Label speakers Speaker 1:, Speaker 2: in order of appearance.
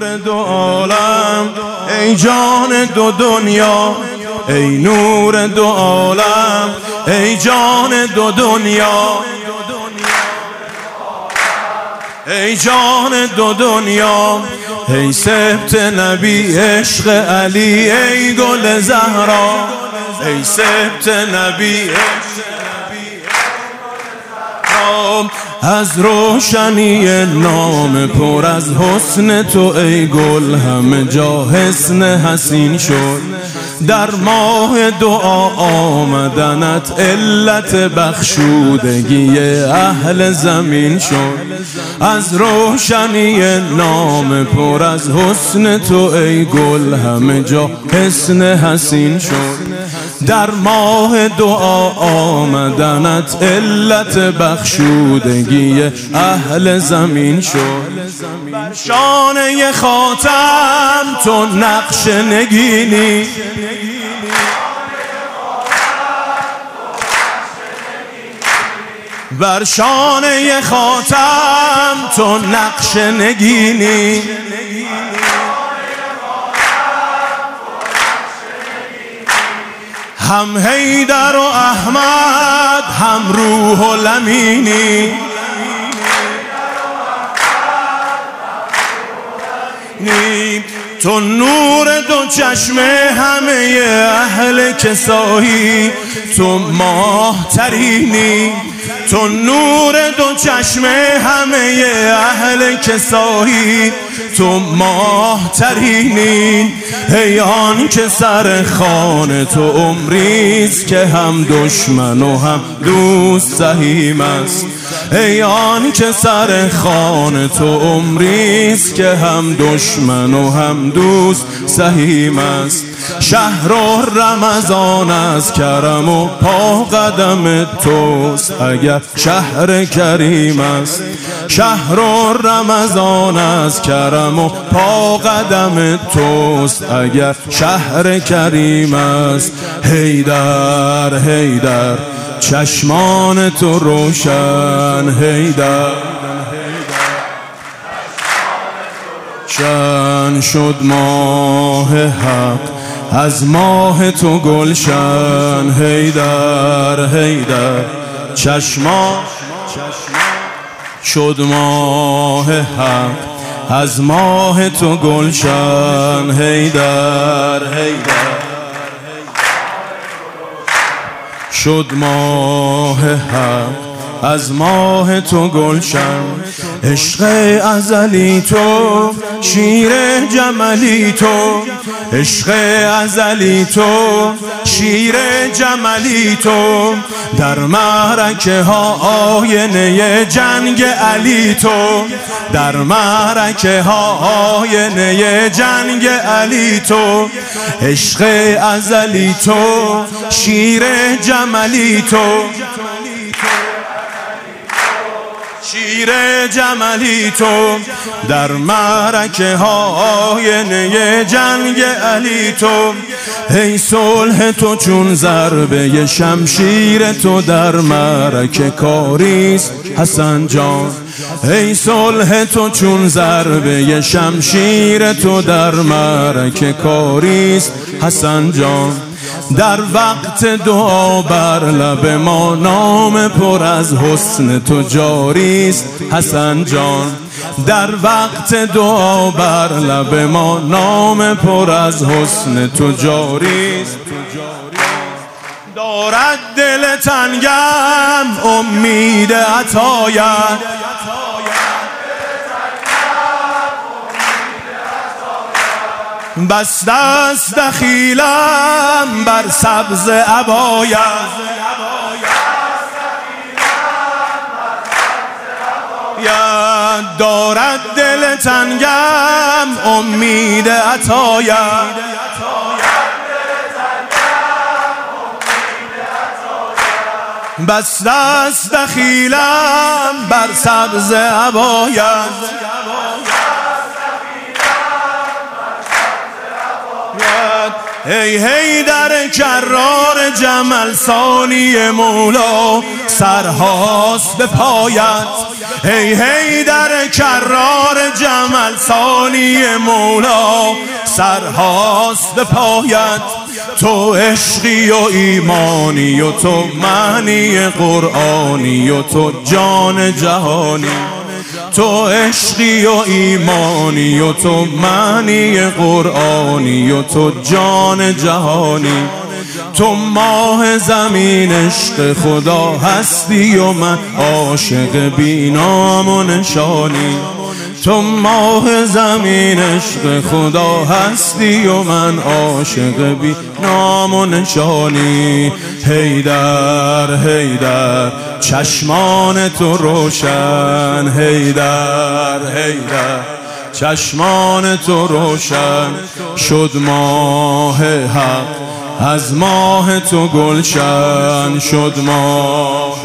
Speaker 1: نور دو عالم، ای جان دو دنیا، ای نور دو عالم، ای جان دو دنیا، ای جان دو دنیا، ای سبط نبی عشق علی، ای گل زهرا، ای سبط نبی عشق از روشنی نام پر از حسن تو ای گل همه جا حسن حسین شد. در ماه دعا آمدنت علت بخشودگی اهل زمین شد. از روشنی نام پر از حسن تو ای گل همه جا حسن حسین شد. در ماه دعا آمدنت علت بخشودگی اهل زمین شد. بر شانه خاتم تو نقش نگینی، بر شانه خاتم تو نقش نگینی، هم حیدر و احمد هم روح و لمینی، تو نور دو چشمه همه اهل کسایی، تو ماه ترینی، تو نور دو چشمه همه اهل کسایی، تو ماه ترینی. ای آن که سر خوان تو عمریست که هم دشمن و هم دوست سهیم است. ای آن که سر خوان تو عمریست که هم دشمن و هم دوست سهیم است. شهر و رمضان از کرم و پا قدم توست اگر شهر کریم است. شهر و رمضان از کرم و پا قدم توست اگر شهر کریم است. حیدر حیدر چشمان تو روشن، حیدر شن شد ماه حق از ماه تو گلشن. حیدر حیدر چشمان شد ماه حق از ماه تو گلشن. حیدر حیدر شد ماه حق از ماه تو گلشن. عشق ازلی تو شیر جملی تو، عشق ازلی تو شیر جملی تو، در معرکه ها آینه جنگ علی تو، در معرکه ها آینه جنگ علی تو. عشق ازلی تو شیر جملی تو، شیر جملی تو، در معرکه ها آینه جنگ علی تو. ای صلح تو چون ضربه شمشیر تو در معرکه کاریست حسن جان. ای صلح تو چون ضربه شمشیر تو در معرکه کاریست حسن جان. در وقت دعا بر لب ما نام پر از حسن تو جاریست حسن جان. در وقت دعا بر لب ما نام پر از حسن تو جاریست. دارد دل تنگم امید عطایت، بس دست دخیلم بر سبز عبایت، دارد دل تنگم امید عطایت، بس دست دخیلم بر سبز عبایت. ای حیدر کرار جمل ثانی مولا، سرهاست به پایت. هی هی در کرار جمل ثانی مولا، سرهاست به پایت تو عشقی و ایمانی و تو معنی قرآنی و تو جان جهانی، تو عشقی و ایمانی و تو معنی قرآنی و تو جان جهانی، تو ماه زمین عشق خدا هستی و من عاشق بی نام و نشانی، تو ماه زمین عشق خدا هستی و من عاشق بی نام و نشانی. حیدر حیدر چشمان تو روشن، حیدر حیدر چشمان تو روشن، شد ماه حق از ماه تو گلشن، شد ماه